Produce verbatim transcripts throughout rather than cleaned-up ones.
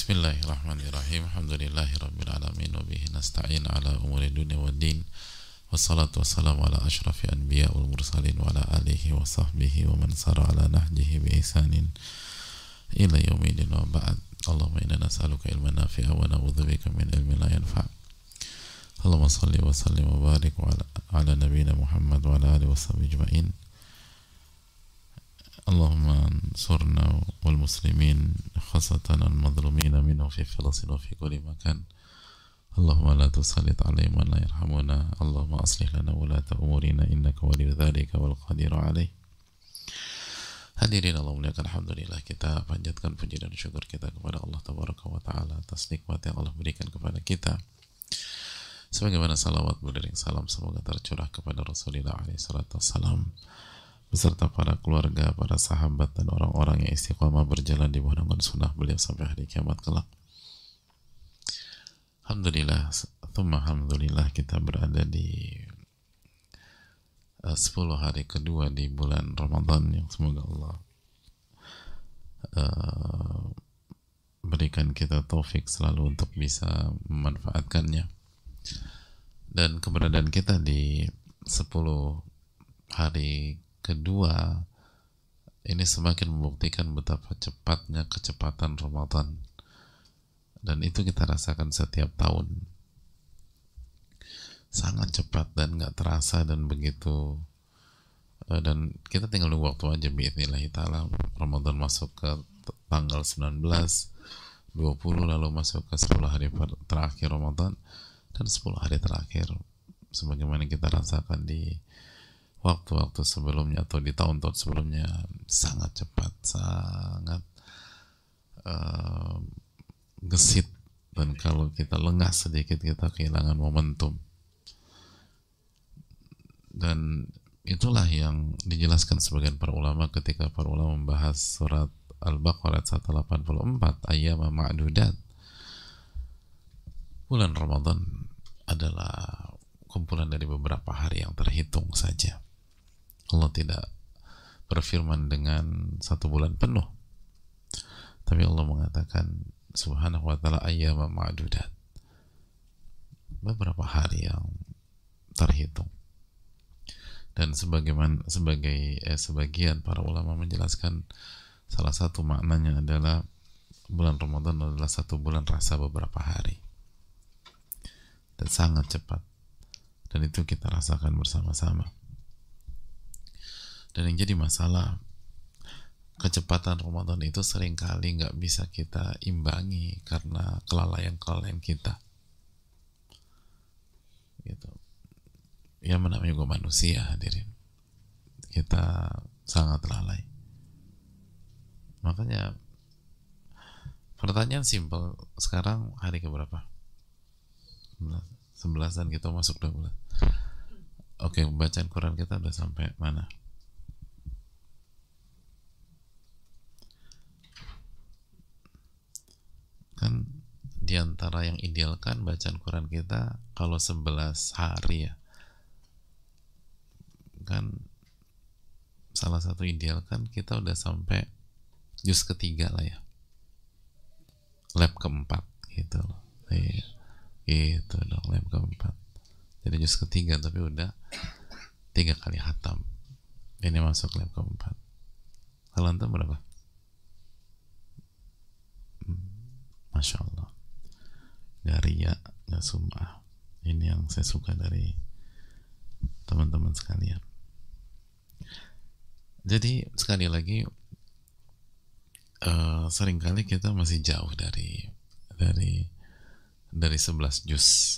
Bismillahirrahmanirrahim. Alhamdulillahirabbil alamin wa bihi nasta'in ala umuri dunya waddin. Wassalatu wassalamu ala asyrafil anbiya wal mursalin wa ala alihi wa sahbihi wa man sara ala nahjihi bi ihsanin ila yaumil wa ba'd. Allahumma inna nas'aluka ilman nafi'a wa na'udzubika min ilmin la yanfa'. Allahumma shalli wa sallim wa barik wa ala, ala nabiyyina Muhammad wa ala alihi wa sahbihi ajma'in. Allahumma ansurna wal muslimin khasatan al madhlumina minhu fi Filastin wa fi kulli makan. Allahumma la tusallit alaihim man la yarhamuna. Allahumma aslih lana wulata umurina innaka waliyyu dzalika wal qadiru alaih. Hadirin Allah muliakan, alhamdulillah kita panjatkan puji dan syukur kita kepada Allah tabaraka wa taala atas nikmat yang Allah berikan kepada kita. Sebagaimana salawat beriring salam semoga tercurah kepada Rasulullah alaihi salatu wassalam beserta para keluarga, para sahabat dan orang-orang yang istiqamah berjalan di bawah naungan sunnah beliau sampai hari kiamat kelak. Alhamdulillah, tsumma alhamdulillah kita berada di uh, sepuluh hari kedua di bulan Ramadan yang semoga Allah uh, berikan kita taufik selalu untuk bisa memanfaatkannya. Dan keberadaan kita di sepuluh hari kedua ini semakin membuktikan betapa cepatnya kecepatan Ramadan, dan itu kita rasakan setiap tahun sangat cepat dan gak terasa, dan begitu dan kita tinggal nunggu waktu aja bi'idznillah ta'ala. Ramadan masuk ke tanggal sembilan belas, dua puluh, lalu masuk ke sepuluh hari terakhir Ramadan, dan sepuluh hari terakhir sebagaimana kita rasakan di waktu-waktu sebelumnya atau di tahun-tahun sebelumnya sangat cepat, sangat uh, gesit, dan kalau kita lengah sedikit kita kehilangan momentum. Dan itulah yang dijelaskan sebagian para ulama ketika para ulama membahas surat Al-Baqarah seratus delapan puluh empat, ayyama ma'dudat. Bulan Ramadan adalah kumpulan dari beberapa hari yang terhitung saja. Allah tidak berfirman dengan satu bulan penuh, tapi Allah mengatakan subhanahu wa ta'ala ayyama ma'dudat, beberapa hari yang terhitung. Dan sebagaimana sebagai eh, sebagian para ulama menjelaskan salah satu maknanya adalah bulan Ramadan adalah satu bulan rasa beberapa hari, dan sangat cepat, dan itu kita rasakan bersama-sama. Dan yang jadi masalah, kecepatan Ramadan itu seringkali nggak bisa kita imbangi karena kelalaian-kelalaian kita. Gitu. Ya namanya juga manusia, hadirin. Kita sangat lalai. Makanya pertanyaan simpel, sekarang hari keberapa? Sebelasan kita masuk dua belas. Oke, bacaan Quran kita udah sampai mana? Kan diantara yang ideal kan bacaan Quran kita kalau sebelas hari ya, kan salah satu ideal kan kita udah sampai juz ketiga lah ya, lab keempat gitu loh, iya, gitu dong, lab keempat. Jadi juz ketiga tapi udah tiga kali hatam, ini masuk lab keempat. Kalau antum berapa? Masya Allah, gak riya, gak sum'ah. Ini yang saya suka dari teman-teman sekalian. Jadi sekali lagi uh, seringkali kita masih jauh dari dari dari sebelas juz,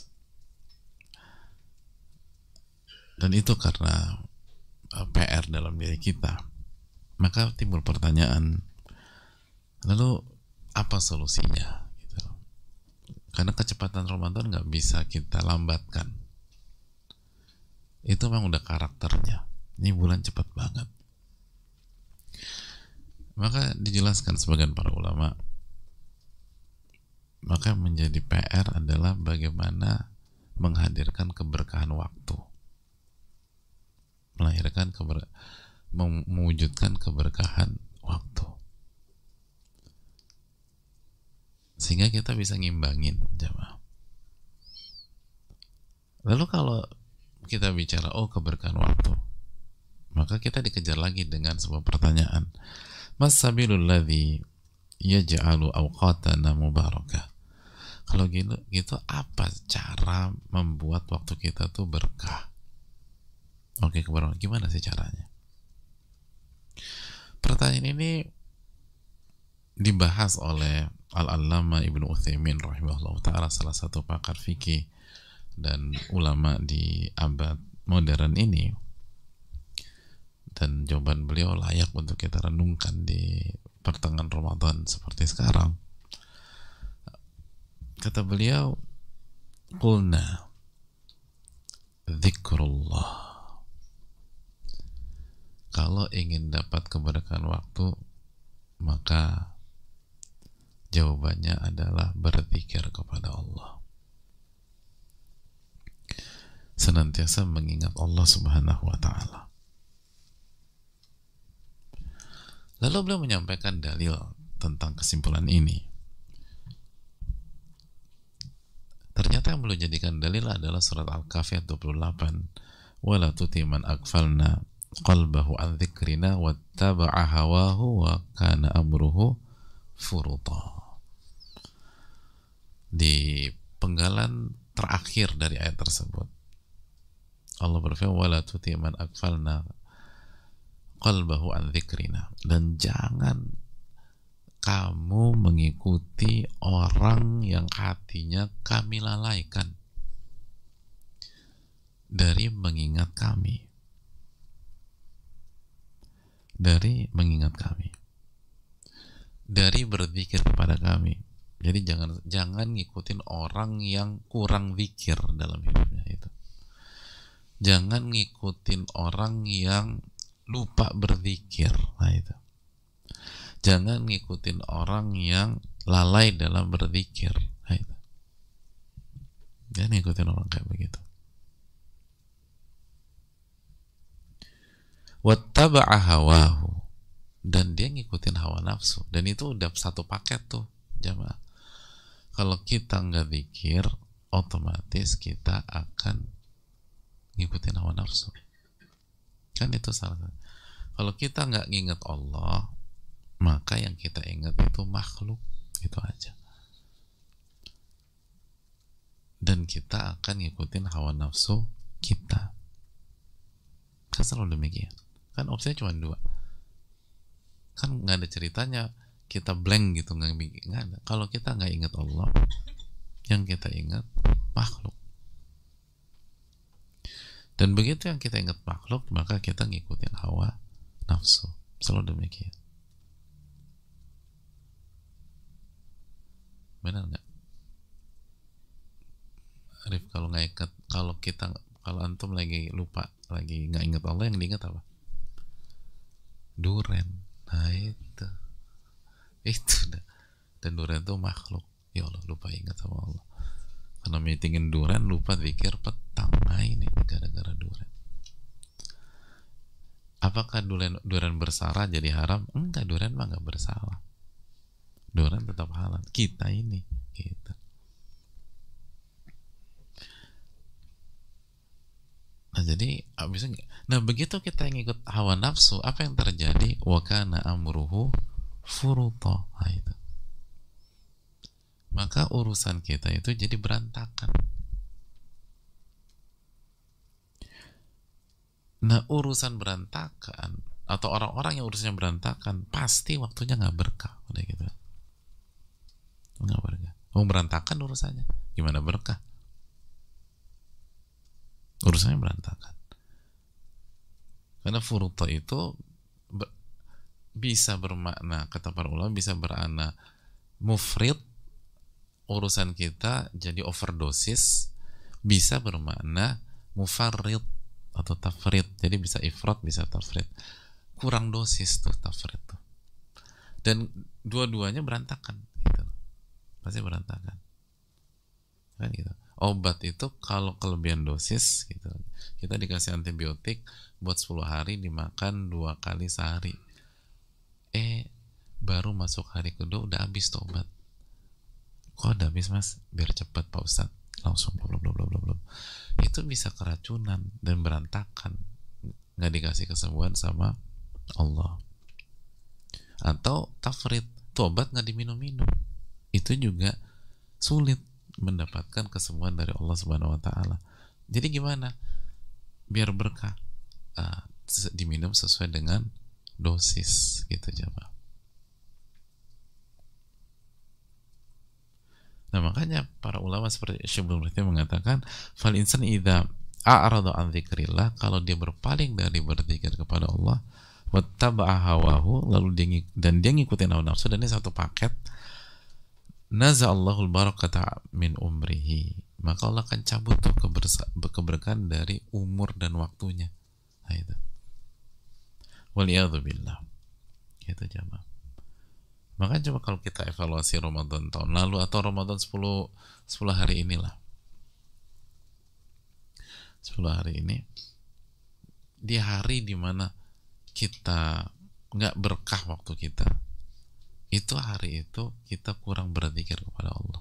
dan itu karena uh, P R dalam diri kita. Maka timbul pertanyaan, lalu apa solusinya? Karena kecepatan Ramadan nggak bisa kita lambatkan. Itu memang udah karakternya. Ini bulan cepat banget. Maka dijelaskan sebagian para ulama, maka menjadi P R adalah bagaimana menghadirkan keberkahan waktu, melahirkan keber, mewujudkan keberkahan waktu. sehingga kita bisa ngimbangin jamaah. Lalu kalau kita bicara oh keberkahan waktu, maka kita dikejar lagi dengan sebuah pertanyaan, mas sabilul ladzi yaj'alu awqatana mubarakah. Kalau gitu, gitu apa cara membuat waktu kita tuh berkah? Oke, keberkahan gimana sih caranya? Pertanyaan ini dibahas oleh Al-Allama Ibnu Utsaimin rahimahullah ta'ala, salah satu pakar fikih dan ulama di abad modern ini, dan jawaban beliau layak untuk kita renungkan di pertengahan Ramadan seperti sekarang. Kata beliau, qulna dzikrullah. Kalau ingin dapat keberkahan waktu, maka jawabannya adalah berzikir kepada Allah. Senantiasa mengingat Allah Subhanahu wa ta'ala. Lalu beliau menyampaikan dalil tentang kesimpulan ini. Ternyata yang beliau jadikan dalil adalah surat Al-Kahfi dua puluh delapan. Wala tuti man aghfalna qalbahu an dzikrina wattaba'a hawahu wa kana amruhu furuta. Di penggalan terakhir dari ayat tersebut, Allah berfirman, wala tuti man aghfalna qalbahu an dzikrina, dan jangan kamu mengikuti orang yang hatinya kami lalaikan dari mengingat kami, dari mengingat kami, dari berzikir kepada kami. Jadi jangan jangan ngikutin orang yang kurang zikir dalam hidupnya itu. Jangan ngikutin orang yang lupa berzikir. Nah itu. Jangan ngikutin orang yang lalai dalam berzikir. Nah itu. Jangan ngikutin orang kayak begitu. Wattaba'a hawahu, dan dia ngikutin hawa nafsu, dan itu udah satu paket tuh jamaah. Kalau kita nggak zikir, otomatis kita akan ngikutin hawa nafsu. Kan itu salah. Kalau kita nggak nginget Allah, maka yang kita ingat itu makhluk, itu aja. Dan kita akan ngikutin hawa nafsu kita. Kan selalu demikian. Kan opsinya cuma dua. Kan nggak ada ceritanya kita blank gitu, nggak ada. Kalau kita nggak ingat Allah, yang kita ingat makhluk. Dan begitu yang kita ingat makhluk, maka kita ngikutin hawa nafsu. Selalu demikian. Benar nggak? Arif, kalau nggak ingat, kalau kita, kalau antum lagi lupa, lagi nggak ingat Allah, yang diingat apa? Duren. Nah itu, itu dah. Dan duren itu makhluk. Ya Allah, lupa ingat sama Allah. Karena meetingin duren, lupa zikir petang. Nah ini gara-gara duren. Apakah duren, duren bersalah jadi haram? Enggak, duren mah nggak bersalah. Duren tetap halal. Kita ini, gitu. Nah jadi abisnya, nah begitu kita ngikut hawa nafsu, apa yang terjadi? Wa kana amruhu furuta. Nah, itu. Maka urusan kita itu jadi berantakan. Nah urusan berantakan, atau orang-orang yang urusannya berantakan, pasti waktunya nggak berkah. Udah gitu, nggak berkah. Mau berantakan urusannya, gimana berkah? Urusannya berantakan. Karena furuta itu be, bisa bermakna, kata para ulama, bisa bermakna mufrid, urusan kita jadi overdosis, bisa bermakna mufarrid atau tafrid, jadi bisa ifrat, bisa tafrid, kurang dosis tuh tafrid tuh. Dan dua-duanya berantakan gitu. Pasti berantakan kan gitu. Obat itu kalau kelebihan dosis gitu, kita dikasih antibiotik buat sepuluh hari, dimakan dua kali sehari, eh baru masuk hari kedua udah habis tuh obat. Kok udah habis mas? Biar cepat Pak Ustadz. Langsung bla bla bla bla bla. Itu bisa keracunan dan berantakan, nggak dikasih kesembuhan sama Allah. Atau tafrid, tobat nggak diminum-minum, itu juga sulit mendapatkan kesembuhan dari Allah Subhanahu Wa Taala. Jadi gimana? Biar berkah, uh, diminum sesuai dengan dosis, gitu coba. Nah makanya para ulama seperti Syibul Murti mengatakan, fal insan idza a'rada an dzikrillah, kalau dia berpaling dari berzikir kepada Allah, wattaba'a hawahu, lalu dia dan dia ngikutin hawa nafsu, dan ini satu paket, naza'allahu al-barakata min umrihi, maka Allah akan cabut tuh keberkahan dari umur dan waktunya. Nah itu. Waliyadzu billah. Itu jamaah. Maka coba kalau kita evaluasi Ramadan tahun lalu atau Ramadan sepuluh hari inilah, sepuluh hari ini, di hari dimana kita nggak berkah waktu kita, itu hari itu kita kurang berzikir kepada Allah.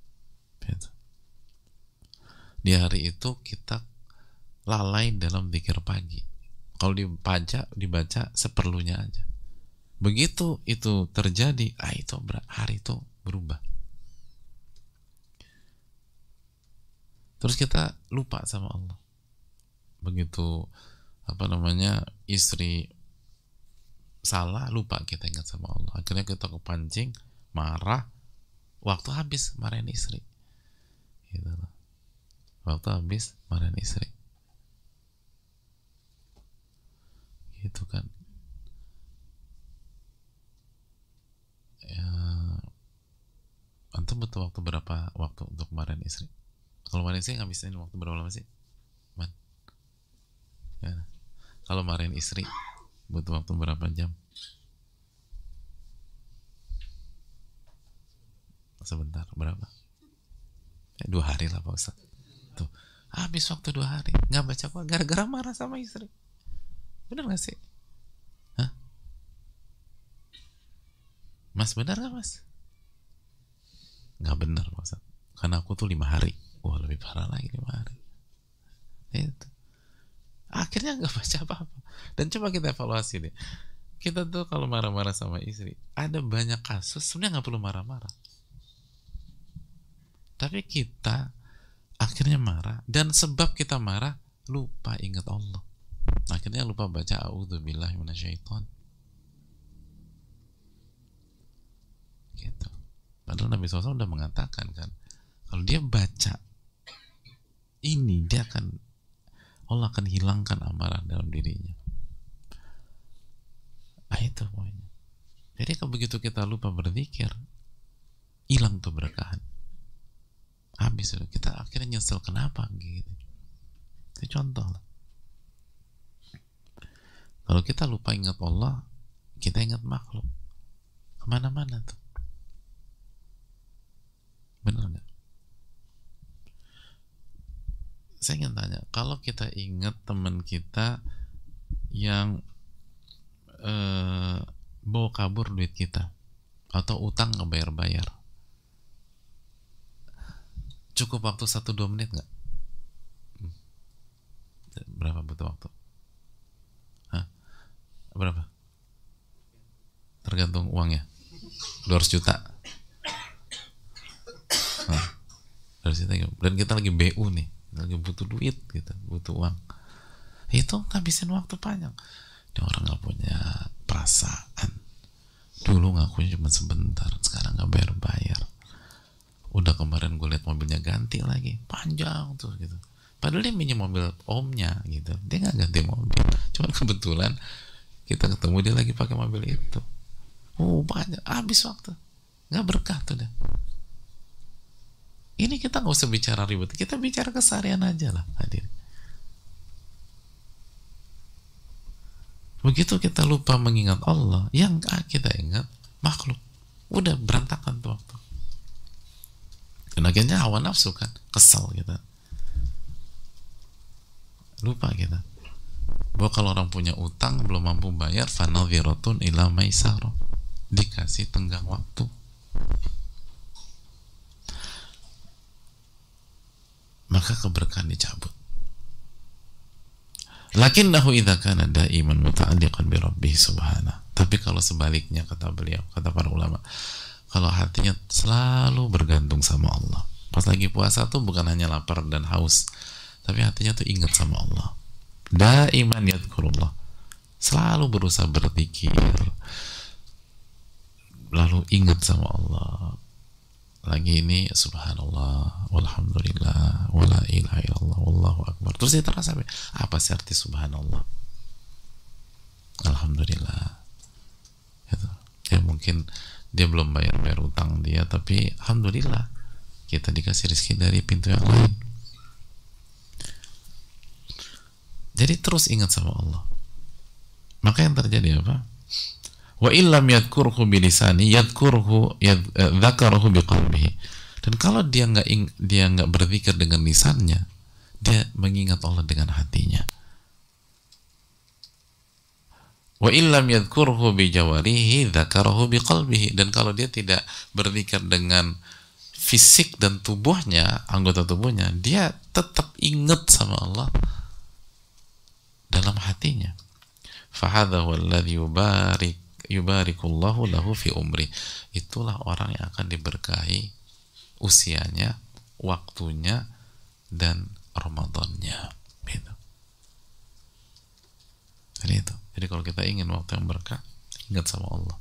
Di hari itu kita lalai dalam zikir pagi. Kalau dibaca, dibaca seperlunya aja. Begitu itu terjadi, ah itu hari itu berubah. Terus kita lupa sama Allah. Begitu apa namanya istri salah, lupa kita ingat sama Allah. Akhirnya kita kepancing, marah, waktu habis marahin istri. Gitu loh. Waktu habis marahin istri. Gitu kan. Ya, antum butuh waktu berapa waktu untuk marahin istri? Kalau marahin istri ngabisin waktu berapa lama sih? Man. Ya. Kalau marahin istri butuh waktu berapa jam? Sebentar, berapa? Ya, dua hari lah Pak Ustaz. Tuh, habis waktu dua hari nggak baca apa gara-gara marah sama istri. Benar nggak sih? Hah? Mas benar nggak mas? Nggak benar Pak Ustaz. Karena aku tuh lima hari. Wah lebih parah lagi lima hari. Itu. Akhirnya nggak baca apa-apa. Dan coba kita evaluasi deh. Kita tuh kalau marah-marah sama istri, ada banyak kasus sebenarnya nggak perlu marah-marah. Tapi kita akhirnya marah, dan sebab kita marah lupa ingat Allah. Akhirnya lupa baca a'udzubillahi minasyaiton. Gitu. Padahal Nabi shallallahu alaihi wasallam udah mengatakan kan, kalau dia baca ini, dia akan, Allah akan hilangkan amarah dalam dirinya. Ah itu pokoknya. Jadi kalau begitu kita lupa berzikir, hilang tuh berkahan. Habis kita akhirnya nyesel kenapa gitu. Itu contoh lah. Kalau kita lupa ingat Allah, kita ingat makhluk, kemana-mana tuh. Benar nggak? Saya ingin tanya, kalau kita ingat teman kita yang eh, bawa kabur duit kita atau utang nggak bayar-bayar, cukup waktu satu dua menit nggak? Hmm. Berapa butuh waktu? Hah? Berapa? Tergantung uangnya. dua ratus juta. Hah? dua ratus juta. Dan kita lagi B U nih, lagi butuh duit gitu, butuh uang. Itu ngabisin waktu panjang. Dia orang nggak punya perasaan. Dulu ngakunya cuma sebentar, sekarang nggak bayar-bayar. Udah kemarin gue lihat mobilnya ganti lagi, panjang tuh gitu. Padahal dia minjem mobil omnya gitu, dia nggak ganti mobil. Cuman kebetulan kita ketemu dia lagi pakai mobil itu. Oh banyak, habis waktu, nggak berkah tuh dah. Ini kita nggak usah bicara ribet, kita bicara keseharian aja lah hadir. Begitu kita lupa mengingat Allah, yang kita ingat makhluk, udah berantakan tuh waktu. Dan akhirnya hawa nafsu kan, kesal kita, lupa kita bahwa kalau orang punya utang belum mampu bayar, fanadhiratun ila maisarah, dikasih tenggang waktu. maka keberkahan dicabut. Lakinnahu idza kana daiman muta'alliqan bi rabbih subhanahu. Tapi kalau sebaliknya, kata beliau, kata para ulama, kalau hatinya selalu bergantung sama Allah, pas lagi puasa tuh bukan hanya lapar dan haus, tapi hatinya tuh ingat sama Allah, daiman yadhkurullah, selalu berusaha berzikir, lalu ingat sama Allah. Lagi ini subhanallah, walhamdulillah, wala ilaha illallah, wallahu akbar. Terus dia terasa apa sih arti subhanallah, alhamdulillah gitu. Ya mungkin dia belum bayar-bayar utang dia, tapi alhamdulillah kita dikasih rezeki dari pintu yang lain. Jadi terus ingat sama Allah. Maka yang terjadi apa? Wa illam yadhkurhu bilisani yadhkurhu yadhkarahu biqalbihi. Dan kalau dia nggak dia nggak berzikir dengan lisannya, dia mengingat Allah dengan hatinya. Wa illam yadhkurhu bijawarihi dzakarahu biqalbihi. Dan kalau dia tidak berzikir dengan fisik dan tubuhnya, anggota tubuhnya, dia tetap ingat sama Allah dalam hatinya. Fahadha walladhi yubarik yubarikullahu lahu fi umri. Itulah orang yang akan diberkahi usianya, waktunya, dan Ramadannya. Gitu. Jadi itu. Jadi kalau kita ingin waktu yang berkah, ingat sama Allah.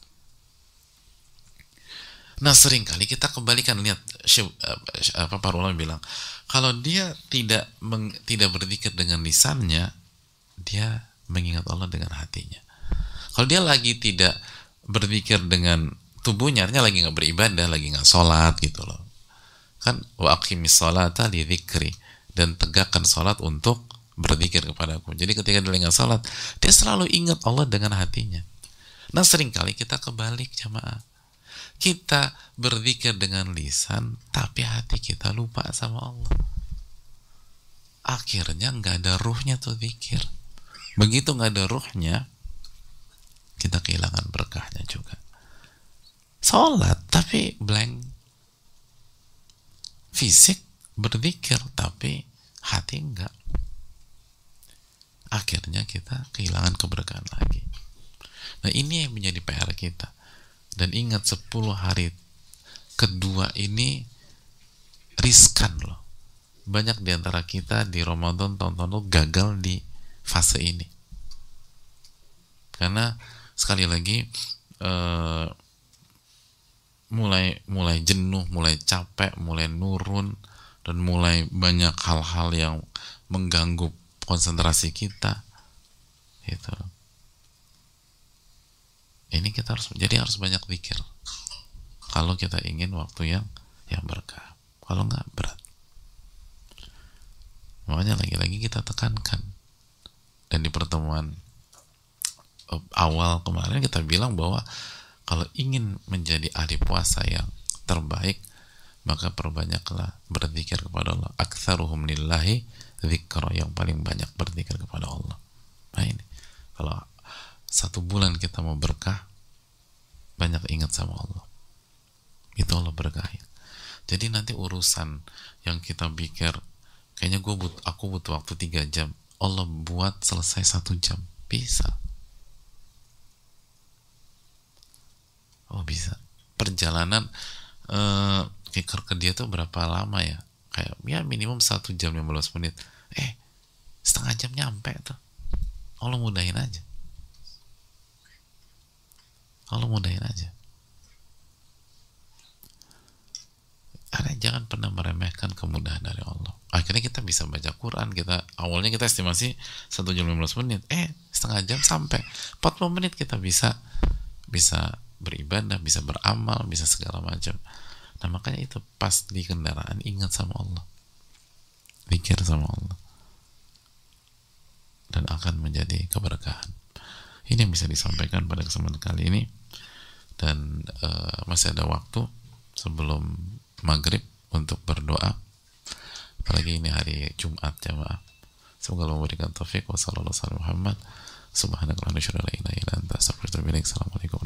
Nah, seringkali kita kembalikan, lihat apa para ulama bilang, kalau dia tidak meng, tidak berzikir dengan lisannya, dia mengingat Allah dengan hatinya. Kalau dia lagi tidak berzikir dengan tubuhnya, artinya lagi nggak beribadah, lagi nggak sholat gitu loh. Kan wa aqimis sholata li dzikri, dan tegakkan sholat untuk berzikir kepadaku. Jadi ketika dia nggak sholat, dia selalu ingat Allah dengan hatinya. Nah, seringkali kita kebalik jamaah. Kita berzikir dengan lisan, tapi hati kita lupa sama Allah. Akhirnya nggak ada ruhnya tuh zikir. Begitu nggak ada ruhnya, kita kehilangan berkahnya juga. Sholat tapi blank, fisik berzikir tapi hati enggak. Akhirnya kita kehilangan keberkahan lagi. Nah, ini yang menjadi P R kita. Dan ingat, sepuluh hari kedua ini riskan loh. Banyak diantara kita di Ramadan tahun-tahun lalu gagal di fase ini. Karena sekali lagi uh, mulai mulai jenuh, mulai capek, mulai nurun, dan mulai banyak hal-hal yang mengganggu konsentrasi kita. Itu. Ini kita harus jadi harus banyak zikir. Kalau kita ingin waktu yang yang berkah. Kalau nggak, berat. Makanya lagi-lagi kita tekankan. Dan di pertemuan awal kemarin kita bilang bahwa kalau ingin menjadi ahli puasa yang terbaik, maka perbanyaklah berzikir kepada Allah. Aktsaruhum lillahi dzikra, yang paling banyak berzikir kepada Allah. Nah ini, kalau satu bulan kita mau berkah, banyak ingat sama Allah, itu Allah berkahin. Jadi nanti urusan yang kita pikir kayaknya gue but, aku butuh waktu tiga jam, Allah buat selesai satu jam, bisa. Oh bisa. Perjalanan uh, ke dia tuh berapa lama ya? Kayak ya minimum satu jam lima belas menit. Eh setengah jam nyampe tuh. Allah mudahin aja. Allah mudahin aja. Karena jangan pernah meremehkan kemudahan dari Allah. Akhirnya kita bisa baca Quran. Kita awalnya kita estimasi satu jam lima belas menit. Eh setengah jam sampai empat puluh menit kita bisa bisa beribadah, bisa beramal, bisa segala macam. Nah makanya itu pas di kendaraan ingat sama Allah, zikir sama Allah, dan akan menjadi keberkahan. Ini yang bisa disampaikan pada kesempatan kali ini. Dan uh, masih ada waktu sebelum maghrib untuk berdoa, apalagi ini hari Jumat jamaah. Semoga Allah memberikan taufik. Wassalamualaikum warahmatullahi wabarakatuh. Subhanakallahumma wa bihamdika, asyhadu an la ilaha illa anta, astaghfiruka wa atubu ilaik. Assalamualaikum.